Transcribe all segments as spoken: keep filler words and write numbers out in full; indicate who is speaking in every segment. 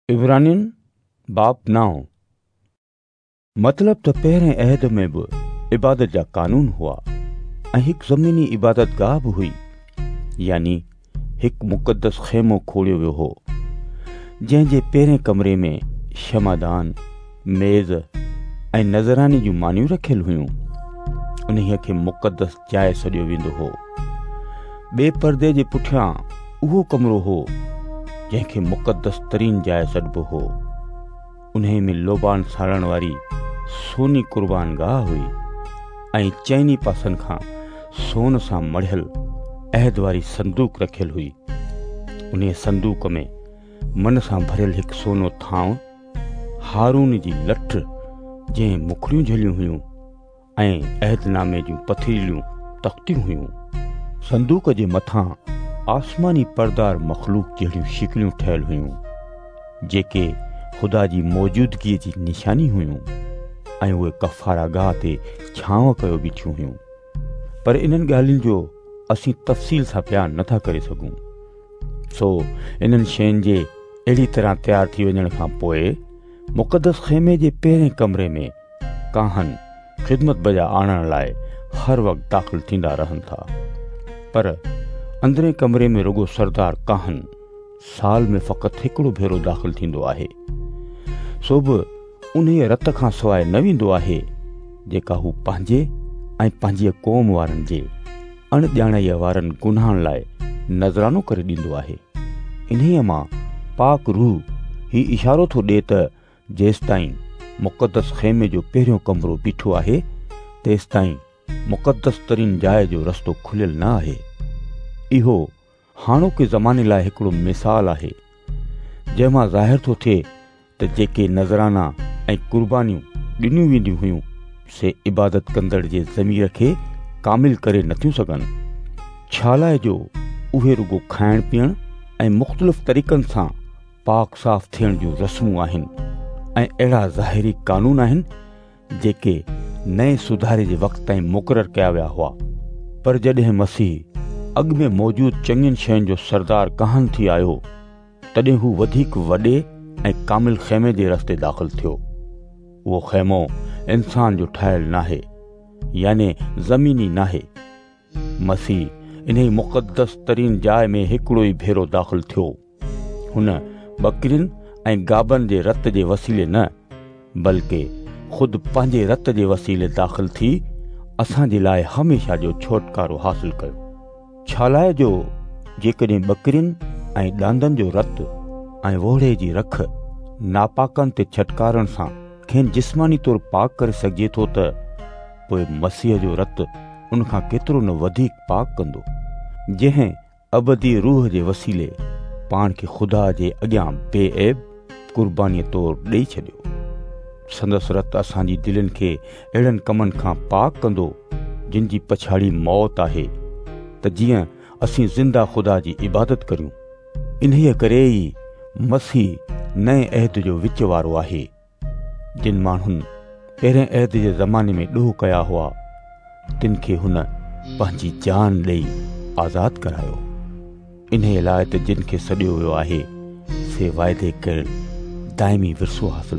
Speaker 1: इब्रानियन बाप नाव। मतलब त पहिरें अहद में बि इबादत जा कानून हुआ ऐं हिकु ज़मीनी इबादत गाह बि हुई, यानी हिकु मुक़दस ख़ैमो खोलियो वियो हो जंहिंजे पहिरें कमरे में शमादान, मेज़ ऐं नज़राने जूं मानियूं रखियल हुयूं। उन्हीअ खे मुक़दस जाइ सॾियो वेंदो हो। ॿिए पर्दे जे पुठियां उहो कमरो हो जंहिंखे मुक़दस तरीन जाइ सॾिबो हो। उन्हीअ में लोबान साड़ण वारी सोनी क़ुर्बान गाह हुई ऐं चइनी पासनि खां सोन सां मढ़ियल अहद वारी संदूक रखियल हुई। उन संदूक में मन सां भरियल हिकु सोनो थांव, हारून जी लठ जंहिं मुखड़ियूं झलियूं हुयूं ऐं अहदनामे जूं पथरीलियूं तख़्तियूं हुयूं। संदूक जे मथां आसमानी परदार मख़लूक जहिड़ियूं शिकलियूं ठहियल हुयूं जेके ख़ुदा जी मौजूदगीअ जी निशानी हुयूं ऐं उहे कफ़ारा गाह ते छांव कयो बीठियूं हुयूं। पर इन्हनि ॻाल्हियुनि जो असीं तफ़सील सां बयानु नथा करे सघूं। सो इन्हनि शयुनि जे अहिड़ी तरह तयारु थी वञण खां पोइ मुक़दस ख़ैमे जे पहिरें कमरे में काहन ख़िदमत बजा आणण लाइ हर वक़्तु दाख़िल थींदा रहनि था। पर अंदरें कमरे में रुगो सरदार काहन साल में फ़क़ति हिकिड़ो भेरो दाख़िल थींदो आहे। सो बि उन रत खां सवाइ न वेंदो आहे जेका हू पंहिंजे ऐं पंहिंजी क़ौम वारनि जे अणॼाणाईअ वारनि गुनाहनि लाइ नज़रानो करे ॾींदो आहे। इन्हीअ मां पाक रूह ही इशारो थो ॾिए त जेसिताईं मुक़दस ख़ैमे जो पहिरियों कमरो बीठो आहे तेसिताईं मुक़दस तरीन जाइ जो रस्तो खुलियल न आहे। इहो हाणोके ज़माने लाइ हिकिड़ो मिसाल आहे जंहिंमां ज़ाहिर थो थिए त जेके नज़राना ऐं क़ुर्बानियूं ॾिनियूं वेंदियूं हुयूं से इबादत कंदड़ जे ज़मीर खे कामिल करे नथियूं सघनि। छालाए जो उहे रुगो खाइण पीअण ऐं मुख़्तलिफ़ तरीक़नि सां पाक साफ़ थियण जूं रस्मूं आहिनि ऐं अहिड़ा ज़ाहिरी कानून आहिनि जेके नए सुधारे जे वक़्त ताईं मुक़ररु कया विया हुआ। पर जॾहिं मसीह अॻु में मौजूदु चङियुनि शयुनि जो सरदार काहन थी आयो तॾहिं हू वधीक वॾे ऐं कामिल ख़ैमे जे रस्ते दाख़िल थियो। उहो ख़ैमो इंसान जो ठहियलु नाहे, यानी ज़मीनी नाहे। मसीह इन मुक़दस तरीन जाइ में हिकिड़ो ई भेरो दाख़िल थियो। हुन बकरियुनि ऐं गाबनि जे रत जे वसीले न बल्कि ख़ुदि पंहिंजे रत जे वसीले दाख़िल थी असांजे लाइ हमेशा जो छुटकारो हासिल कयो। छालाए जो जेकॾहिं बकरियुनि ऐं ॾांदनि जो रत ऐं वोढ़े जी रख नापाकनि ते छटकारण सां खेनि जिस्मानी तौरु पाक करे सघिजे थो त पोइ मसीह जो रत उनखां केतिरो न वधीक पाक कंदो, जंहिं अबदी रूह जे वसीले पाण खे ख़ुदा जे अॻियां बेऐब क़ुर्बानीअ तौरु ॾेई छॾियो। संदसि रत असांजी दिलनि खे अहिड़नि कमनि खां पाक कंदो जिन जी पछाड़ी मौत आहे त जीअं असीं ज़िंदा ख़ुदा जी इबादत करियूं। इन्हीअ करे ई मसीह नए अहद जो विच वारो आहे। जिन माण्हुनि पहिरें अहद जे ज़माने में ॾोह कया हुआ तिन खे हुन पंहिंजी जान ॾेई आज़ादु करायो। इन्हीअ लाइ त जिन खे सॾियो वियो आहे से वाइदे कयल दाइमी विरसो हासिल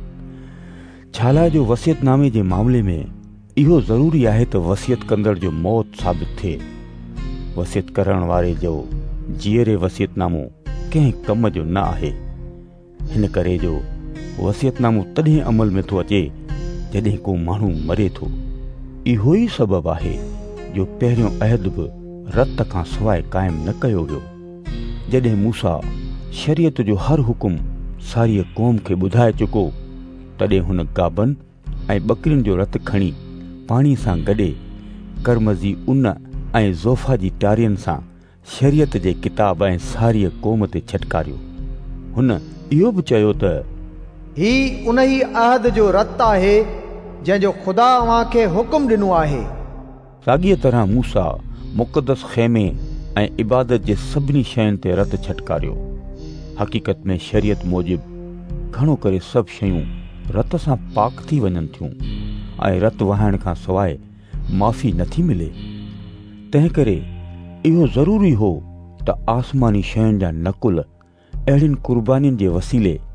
Speaker 1: कनि। छालाए जो वसियतनामे जे मामले में इहो ज़रूरी आहे त वसियत कंदड़ जो मौत साबित थिए। वसियत करण वारे जो जीअरे वसियतनामो कंहिं कम जो न आहे। हिन करे जो वसियतनामो तॾहिं अमल में थो अचे जॾहिं को माण्हू मरे थो। इहो ई सबबु आहे जो पहिरियों अहद बि रत खां सवाइ क़ाइमु न कयो वियो। जॾहिं मूसा शरीयत जो हर हुकुम सारीअ क़ौम खे ॿुधाए चुको तॾहिं हुन गाबन ऐं बकरियुनि जो रत खणी पाणी सां गॾे करमज़ी उन ऐं ज़ोफ़ा जी टारियुनि सां शरीयत जे किताब ऐं सारीअ क़ौम ते छटकारियो। हुन इहो बि चयो त
Speaker 2: ही उन ई अहद जो रत आहे जंहिंजो ख़ुदा अव्हां खे हुकुम ॾिनो आहे।
Speaker 1: साॻीअ तरह मूसा मुक़दस ख़ैमे ऐं इबादत जे सभिनी शयुनि ते रत छटकारियो। हक़ीक़त में शरीयत मूजिबि घणो करे सभु शयूं रत सां पाक थी वञनि थियूं ऐं रत वहाइण खां सवाइ माफ़ी नथी मिले। तंहिं करे इहो ज़रूरी हो त आसमानी शयुनि जा नकुल अहिड़ियुनि क़ुर्बानियुनि जे वसीले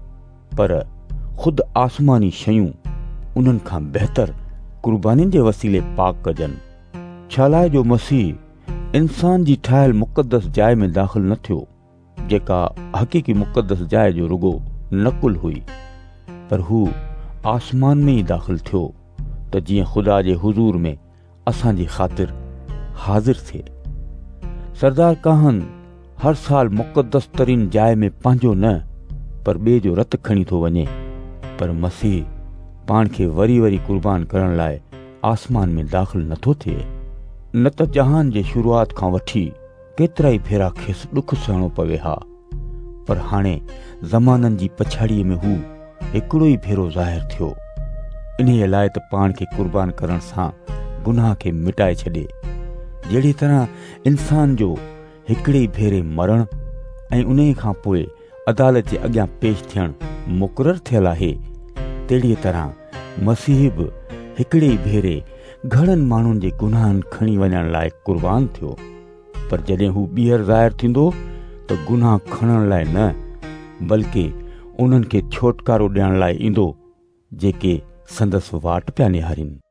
Speaker 1: पर ख़ुदि आसमानी शयूं उन्हनि खां बहितर क़ुर्बानीनि जे वसीले पाक कजनि। छा लाइ जो मसीह इंसान जी ठाहियल मुक़दस जाइ में दाख़िल न थियो, जेका हक़ीक़ी मुक़दस जाइ जो रुगो नकुल हुई, पर हू आसमान में ई दाख़िल थियो त जीअं ख़ुदा जे हुज़ूर में असांजी ख़ातिर हाज़िर थिए। सरदार काहन हर साल मुक़दस तरीन जाइ में पंहिंजो न पर ॿिए जो रत खणी थो वञे, पर मसीह पाण खे वरी वरी क़ुर्बान करण लाइ आसमान में दाख़िल नथो थिए। न त जहान जे शुरूआत खां वठी केतिरा ई भेरा खेसि ॾुख सहणो पवे हा, पर हाणे ज़माननि जी पछाड़ीअ में हू हिकिड़ो ई भेरो ज़ाहिर थियो, इन्हीअ लाइ त पाण खे क़ुर्बान करण सां गुनाह खे मिटाए छॾे। जहिड़ी तरह इंसान जो हिकिड़े ई भेरे मरण ऐं उन खां पोइ अदालत जे अॻियां पेश थियणु मुक़ररु थियल आहे, तहिड़ीअ तरह मसीह बि हिकिड़े ई भेरे घणनि माण्हुनि जे गुनाहनि खणी वञण लाइ क़ुर्बान थियो। पर जॾहिं हू ॿीहर ज़ाहिर थींदो त गुनाह खणण लाइ न, बल्कि उन्हनि खे छोटकारो ॾियण लाइ ईंदो जेके संदसि वाट पिया निहारीनि।